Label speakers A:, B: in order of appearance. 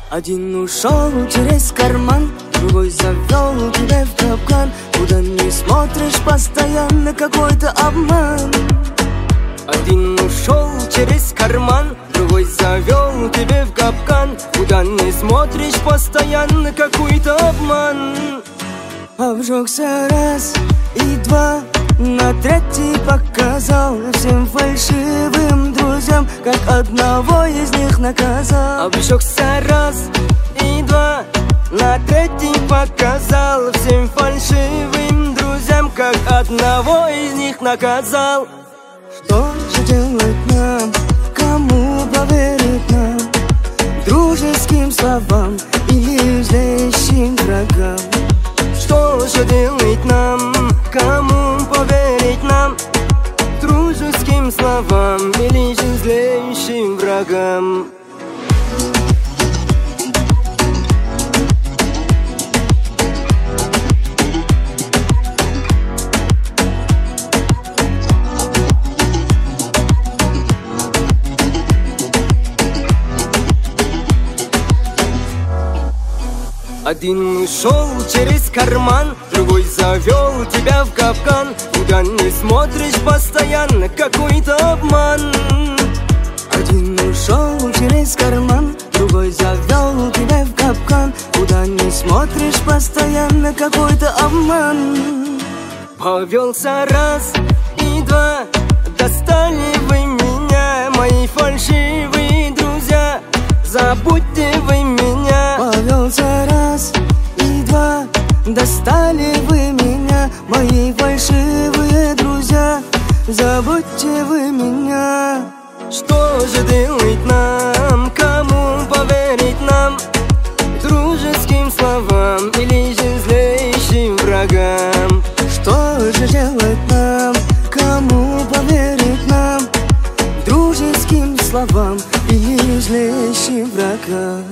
A: Один ушел через карман, другой завел тебя в капкан. Куда не смотришь, постоянно какой-то обман. Один ушел через карман, другой завел тебя в капкан. Куда не смотришь, постоянно какой-то обман. Обжегся раз и два, на третий показал всем фальшивым друзьям, как одного из них наказал. Обжегся раз и два, на третий показал всем фальшивым друзьям, как одного из них наказал. Что же делать нам? Кому поверить нам? Дружеским словам или злейшим врагам? Что же делать нам? Кому поверить нам? Дружеским словам или же злейшим врагам? Один ушел через карман, другой завел тебя в капкан. Куда не смотришь, постоянно какой-то обман. Один ушел через карман, другой завел тебя в капкан. Куда не смотришь, постоянно какой-то обман. Повелся раз и два, достали вы меня, мои фальшивые друзья. Забудьте вы меня. Повелся раз и два, достали вы меня, мои фальшивые друзья. Забудьте вы меня. Что же делать нам? Кому поверить нам? Дружеским словам или же злейшим врагам? Что же делать нам? Кому поверить нам? Дружеским словам или злейшим врагам?